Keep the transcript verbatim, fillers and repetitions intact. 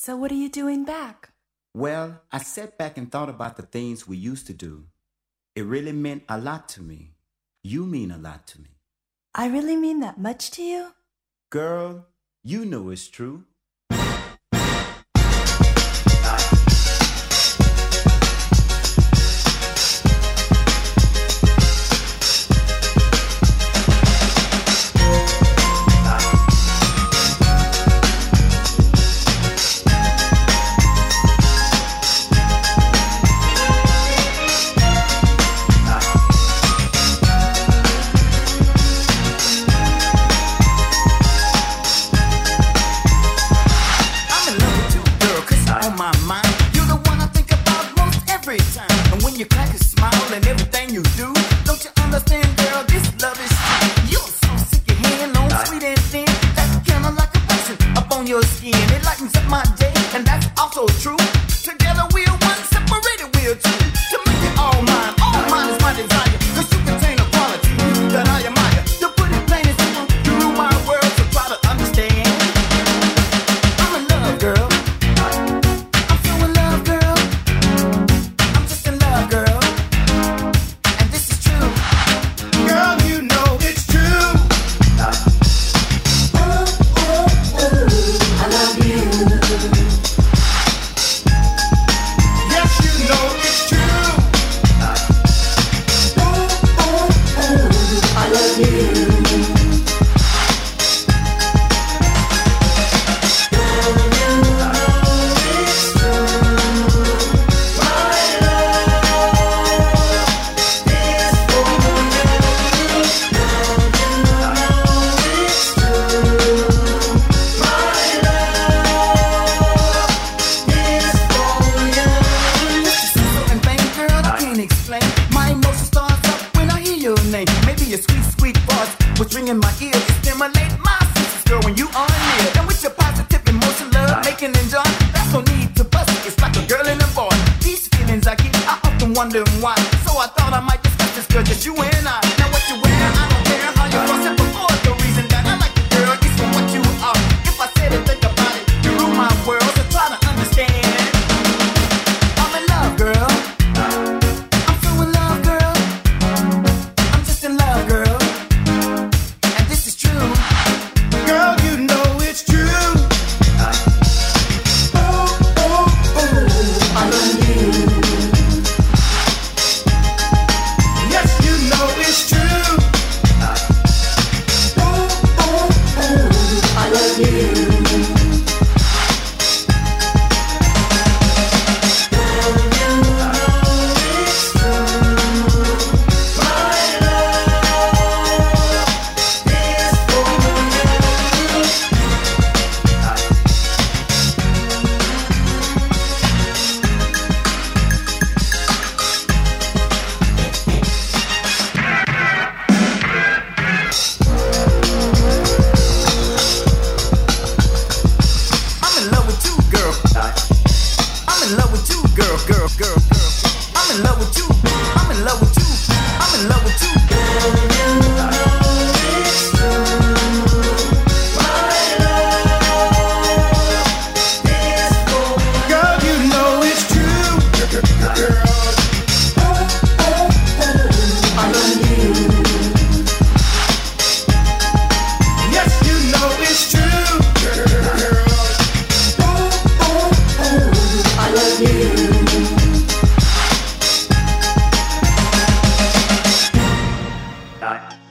So what are you doing back? Well, I sat back and thought about the things we used to do. It really meant a lot to me. You mean a lot to me. I really mean that much to you? Girl, you know it's true. Nine.